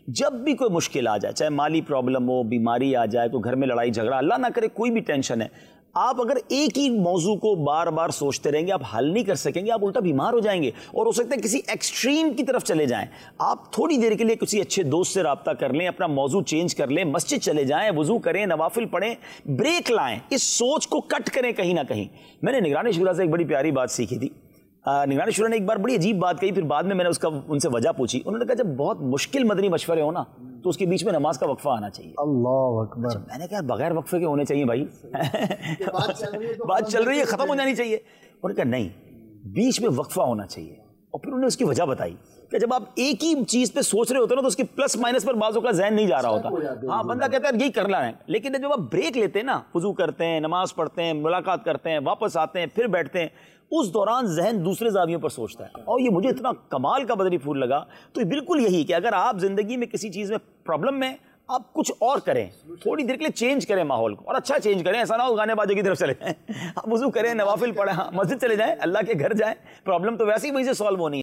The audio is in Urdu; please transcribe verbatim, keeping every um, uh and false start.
جب بھی کوئی مشکل آ جائے، چاہے مالی پرابلم ہو، بیماری آ جائے، کوئی گھر میں لڑائی جھگڑا، اللہ نہ کرے کوئی بھی ٹینشن ہے، آپ اگر ایک ہی موضوع کو بار بار سوچتے رہیں گے آپ حل نہیں کر سکیں گے، آپ الٹا بیمار ہو جائیں گے اور ہو سکتا ہے کسی ایکسٹریم کی طرف چلے جائیں۔ آپ تھوڑی دیر کے لیے کسی اچھے دوست سے رابطہ کر لیں، اپنا موضوع چینج کر لیں، مسجد چلے جائیں، وضو کریں، نوافل پڑھیں، بریک لائیں، اس سوچ کو کٹ کریں کہیں نہ کہیں۔ میں نے نگران شورا سے ایک بڑی پیاری بات سیکھی تھی۔ نگران شورا نے ایک بار بڑی عجیب بات کہی، پھر بعد میں میں نے اس کا ان سے وجہ پوچھی۔ انہوں نے کہا جب بہت مشکل مدنی مشورے ہو نا تو اس کے بیچ میں نماز کا وقفہ آنا چاہیے۔ اللہ اکبر۔ اچھا میں نے کہا بغیر وقفے کے ہونے چاہیے بھائی، بات چل رہی ہے ختم ہو جانی چاہیے۔ انہوں نے کہا نہیں، بیچ میں وقفہ ہونا چاہیے، اور پھر انہوں نے اس کی وجہ بتائی کہ جب آپ ایک ہی چیز پہ سوچ رہے ہوتے ہیں نا تو اس کے پلس مائنس پر بعضوں کا ذہن نہیں جا رہا ہوتا۔ ہاں بندہ کہتا ہے یہی کرنا ہے، لیکن جب آپ بریک لیتے ہیں نا، وضو کرتے ہیں، نماز پڑھتے ہیں، ملاقات کرتے ہیں، واپس آتے ہیں، پھر بیٹھتے ہیں، اس دوران ذہن دوسرے زاویوں پر سوچتا ہے۔ اور یہ مجھے اتنا کمال کا بدنی پھول لگا۔ تو یہ بالکل یہی کہ اگر آپ زندگی میں کسی چیز میں پرابلم میں، آپ کچھ اور کریں، تھوڑی دیر کے لیے چینج کریں ماحول کو، اور اچھا چینج کریں، ایسا نہ ہو گانے بازوں کی طرف چلے جائیں۔ آپ وضو کریں، نوافل پڑھیں، مسجد چلے جائیں، اللہ کے گھر جائیں، پرابلم تو ویسے ہی وہیں سے سالو ہونی ہے۔